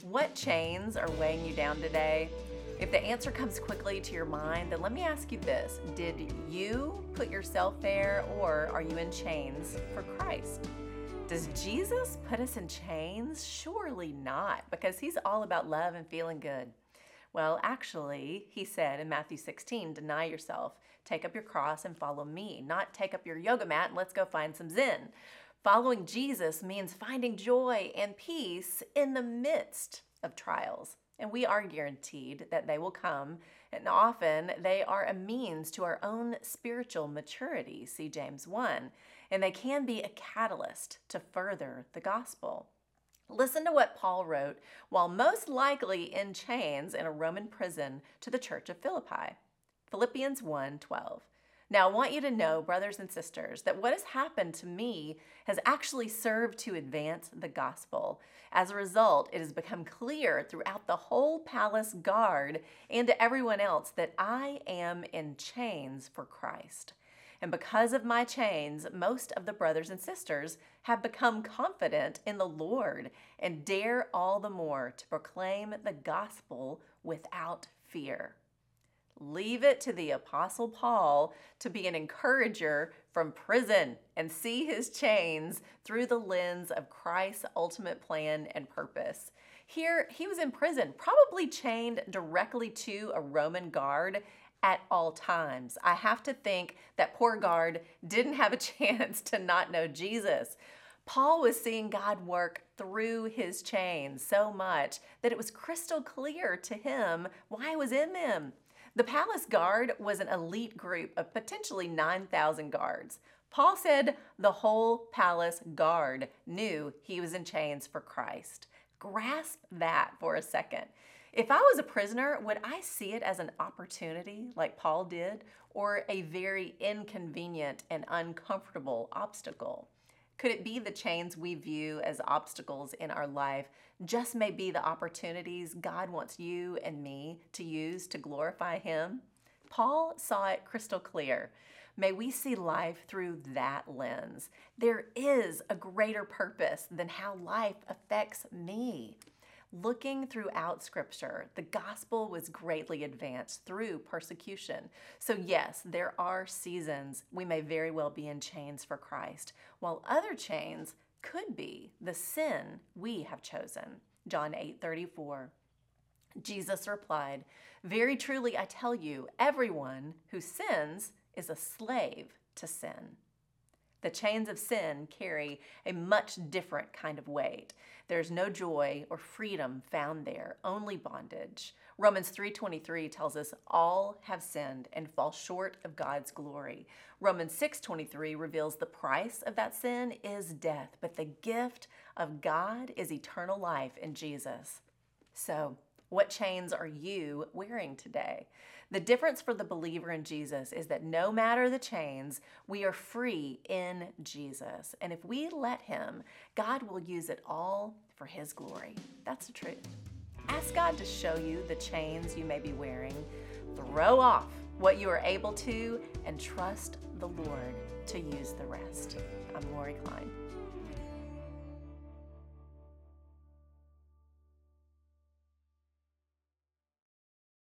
What chains are weighing you down today? If the answer comes quickly to your mind, then let me ask you this. Did you put yourself there, or are you in chains for Christ? Does Jesus put us in chains? Surely not, because he's all about love and feeling good. Well, actually, he said in Matthew 16, deny yourself, take up your cross and follow me, not take up your yoga mat and let's go find some Zen. Following Jesus means finding joy and peace in the midst of trials. And we are guaranteed that they will come, and often they are a means to our own spiritual maturity, see James 1, and they can be a catalyst to further the gospel. Listen to what Paul wrote while most likely in chains in a Roman prison to the church of Philippi. Philippians 1:12. Now, I want you to know, brothers and sisters, that what has happened to me has actually served to advance the gospel. As a result, it has become clear throughout the whole palace guard and to everyone else that I am in chains for Christ. And because of my chains, most of the brothers and sisters have become confident in the Lord and dare all the more to proclaim the gospel without fear. Leave it to the Apostle Paul to be an encourager from prison and see his chains through the lens of Christ's ultimate plan and purpose. Here, he was in prison, probably chained directly to a Roman guard at all times. I have to think that poor guard didn't have a chance to not know Jesus. Paul was seeing God work through his chains so much that it was crystal clear to him why he was in them. The palace guard was an elite group of potentially 9,000 guards. Paul said the whole palace guard knew he was in chains for Christ. Grasp that for a second. If I was a prisoner, would I see it as an opportunity like Paul did, or a very inconvenient and uncomfortable obstacle? Could it be the chains we view as obstacles in our life just may be the opportunities God wants you and me to use to glorify Him? Paul saw it crystal clear. May we see life through that lens. There is a greater purpose than how life affects me. Looking throughout Scripture, the gospel was greatly advanced through persecution. So yes, there are seasons we may very well be in chains for Christ, while other chains could be the sin we have chosen. John 8:34. Jesus replied, "Very truly I tell you, everyone who sins is a slave to sin." The chains of sin carry a much different kind of weight. There's no joy or freedom found there, only bondage. Romans 3:23 tells us all have sinned and fall short of God's glory. Romans 6:23 reveals the price of that sin is death, but the gift of God is eternal life in Jesus. So, what chains are you wearing today? The difference for the believer in Jesus is that no matter the chains, we are free in Jesus. And if we let Him, God will use it all for His glory. That's the truth. Ask God to show you the chains you may be wearing. Throw off what you are able to and trust the Lord to use the rest. I'm Lori Klein.